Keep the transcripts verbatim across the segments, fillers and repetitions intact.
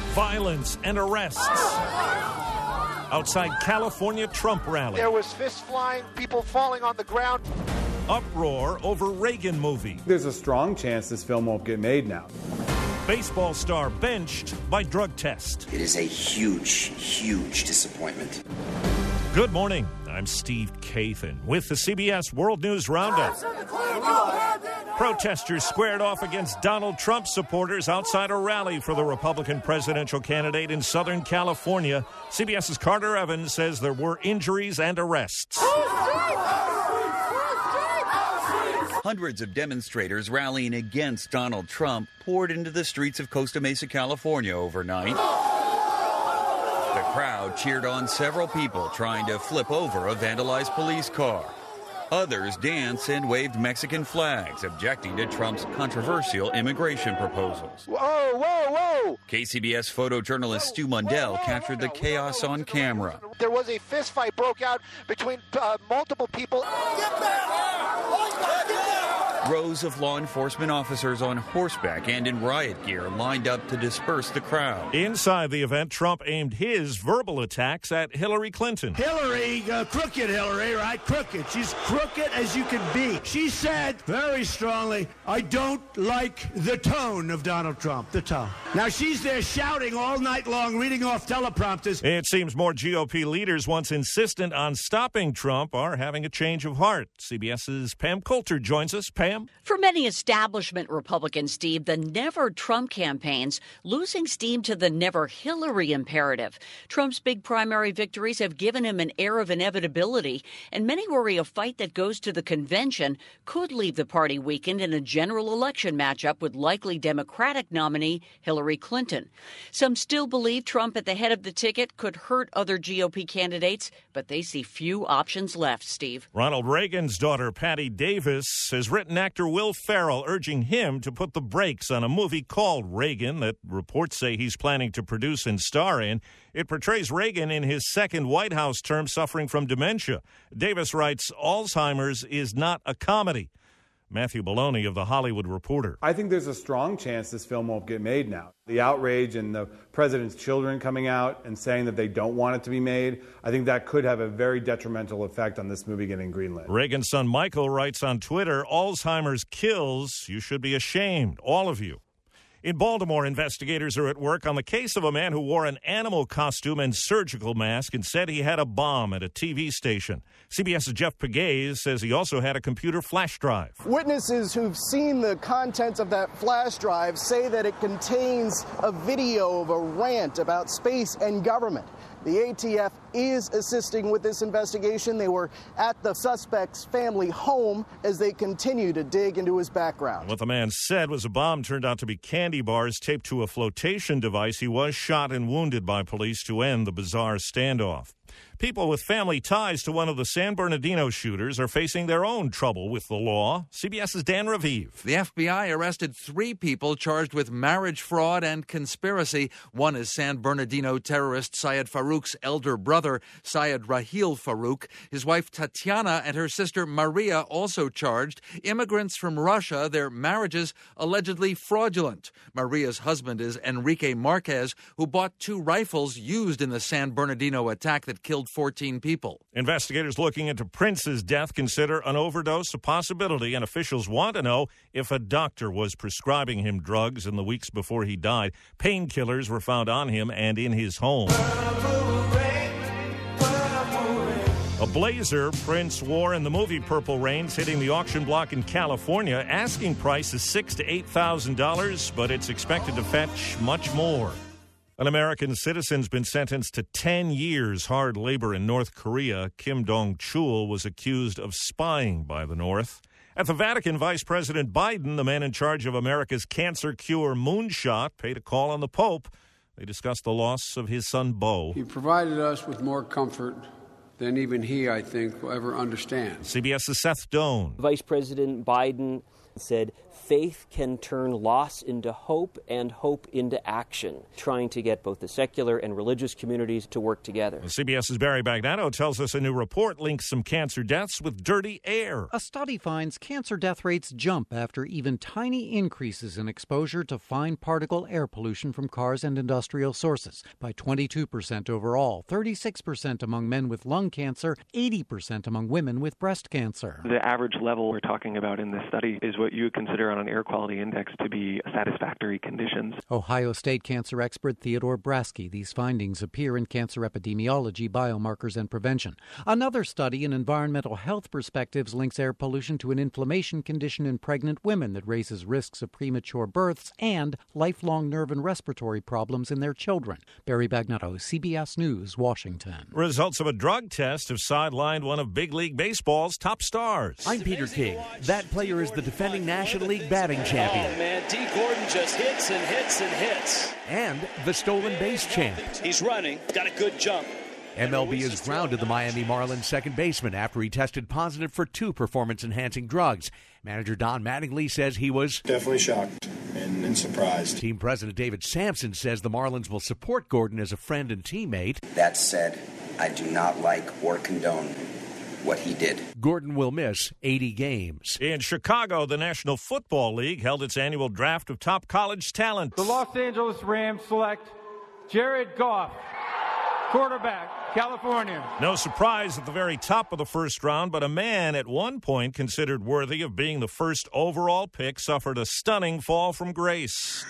Violence and arrests outside California Trump rally. There was fists flying, people falling on the ground. Uproar over Reagan movie. There's a strong chance this film won't get made now. Baseball star benched by drug test. It is a huge, huge disappointment. Good morning. I'm Steve Kathan with the C B S World News Roundup. Protesters squared off against Donald Trump supporters outside a rally for the Republican presidential candidate in Southern California. CBS's Carter Evans says there were injuries and arrests. Hundreds of demonstrators rallying against Donald Trump poured into the streets of Costa Mesa, California overnight. The crowd cheered on several people trying to flip over a vandalized police car. Others danced and waved Mexican flags, objecting to Trump's controversial immigration proposals. Whoa, whoa, whoa! K C B S photojournalist Stu Mundell captured the chaos on camera. There was a fist fight broke out between uh, multiple people. Get back! Rows of law enforcement officers on horseback and in riot gear lined up to disperse the crowd. Inside the event, Trump aimed his verbal attacks at Hillary Clinton. Hillary, uh, crooked Hillary, right? Crooked. She's crooked as you can be. She said very strongly, I don't like the tone of Donald Trump, the tone. Now she's there shouting all night long, reading off teleprompters. It seems more G O P leaders once insistent on stopping Trump are having a change of heart. CBS's Pam Coulter joins us. Pam? For many establishment Republicans, Steve, the Never Trump campaigns losing steam to the Never Hillary imperative. Trump's big primary victories have given him an air of inevitability, and many worry a fight that goes to the convention could leave the party weakened in a general election matchup with likely Democratic nominee Hillary Clinton. Some still believe Trump at the head of the ticket could hurt other G O P candidates, but they see few options left, Steve. Ronald Reagan's daughter, Patty Davis, has written actor Will Ferrell urging him to put the brakes on a movie called Reagan that reports say he's planning to produce and star in. It portrays Reagan in his second White House term suffering from dementia. Davis writes, Alzheimer's is not a comedy. Matthew Bologna of The Hollywood Reporter. I think there's a strong chance this film won't get made now. The outrage and the president's children coming out and saying that they don't want it to be made, I think that could have a very detrimental effect on this movie getting greenlit. Reagan's son Michael writes on Twitter, Alzheimer's kills. You should be ashamed, all of you. In Baltimore, investigators are at work on the case of a man who wore an animal costume and surgical mask and said he had a bomb at a T V station. CBS's Jeff Pegues says he also had a computer flash drive. Witnesses who've seen the contents of that flash drive say that it contains a video of a rant about space and government. The A T F is assisting with this investigation. They were at the suspect's family home as they continue to dig into his background. What the man said was a bomb turned out to be candy bars taped to a flotation device. He was shot and wounded by police to end the bizarre standoff. People with family ties to one of the San Bernardino shooters are facing their own trouble with the law. CBS's Dan Raviv. The F B I arrested three people charged with marriage fraud and conspiracy. One is San Bernardino terrorist Syed Farouk's elder brother, Syed Rahil Farouk. His wife Tatiana and her sister Maria also charged. Immigrants from Russia, their marriages allegedly fraudulent. Maria's husband is Enrique Marquez, who bought two rifles used in the San Bernardino attack that killed fourteen people. Investigators looking into Prince's death consider an overdose a possibility, and officials want to know if a doctor was prescribing him drugs in the weeks before he died. Painkillers were found on him and in his home. A blazer Prince wore in the movie Purple Rain's hitting the auction block in California. Asking price is six thousand to eight thousand dollars, but it's expected to fetch much more. An American citizen's been sentenced to ten years hard labor in North Korea. Kim Dong-chul was accused of spying by the North. At the Vatican, Vice President Biden, the man in charge of America's cancer cure moonshot, paid a call on the Pope. They discussed the loss of his son, Beau. He provided us with more comfort than even he, I think, will ever understand. CBS's Seth Doan. Vice President Biden said faith can turn loss into hope and hope into action, trying to get both the secular and religious communities to work together. CBS's Barry Bagnano tells us a new report links some cancer deaths with dirty air. A study finds cancer death rates jump after even tiny increases in exposure to fine particle air pollution from cars and industrial sources, by twenty-two percent overall, thirty-six percent among men with lung cancer, eighty percent among women with breast cancer. The average level we're talking about in this study is what you would consider on an air quality index to be satisfactory conditions. Ohio State cancer expert Theodore Brasky. These findings appear in Cancer Epidemiology, Biomarkers and Prevention. Another study in Environmental Health Perspectives links air pollution to an inflammation condition in pregnant women that raises risks of premature births and lifelong nerve and respiratory problems in their children. Barry Bagnetto, C B S News, Washington. Results of a drug test have sidelined one of Big League Baseball's top stars. I'm Peter King. That player is the defending National League batting champion. Oh, man, D. Gordon just hits and hits and hits. And the stolen base champ. He's running, got a good jump. M L B has grounded the Miami Marlins second baseman after he tested positive for two performance-enhancing drugs. Manager Don Mattingly says he was definitely shocked and, and surprised. Team president David Sampson says the Marlins will support Gordon as a friend and teammate. That said, I do not like or condone what he did. Gordon will miss eighty games. In Chicago, the National Football League held its annual draft of top college talent. The Los Angeles Rams select Jared Goff, quarterback, California. No surprise at the very top of the first round, but a man at one point considered worthy of being the first overall pick suffered a stunning fall from grace.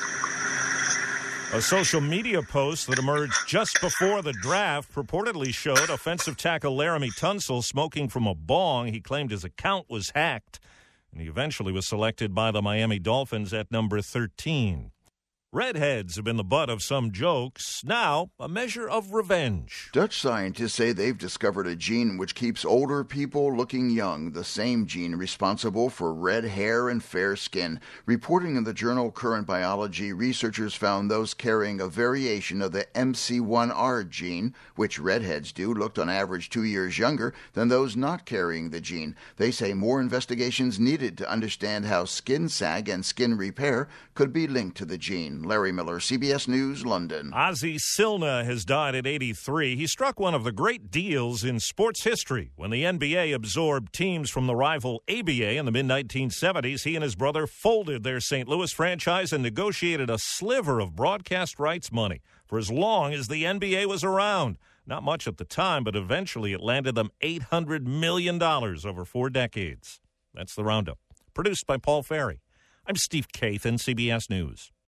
A social media post that emerged just before the draft purportedly showed offensive tackle Laramie Tunsil smoking from a bong. He claimed his account was hacked, and he eventually was selected by the Miami Dolphins at number thirteen. Redheads have been the butt of some jokes. Now, a measure of revenge. Dutch scientists say they've discovered a gene which keeps older people looking young, the same gene responsible for red hair and fair skin. Reporting in the journal Current Biology, researchers found those carrying a variation of the M C one R gene, which redheads do, looked on average two years younger than those not carrying the gene. They say more investigations needed to understand how skin sag and skin repair could be linked to the gene. Larry Miller, C B S News, London. Ozzie Silna has died at eighty-three. He struck one of the great deals in sports history. When the N B A absorbed teams from the rival A B A in the mid nineteen seventies, he and his brother folded their Saint Louis franchise and negotiated a sliver of broadcast rights money for as long as the N B A was around. Not much at the time, but eventually it landed them eight hundred million dollars over four decades. That's the Roundup. Produced by Paul Ferry. I'm Steve Kathan, C B S News.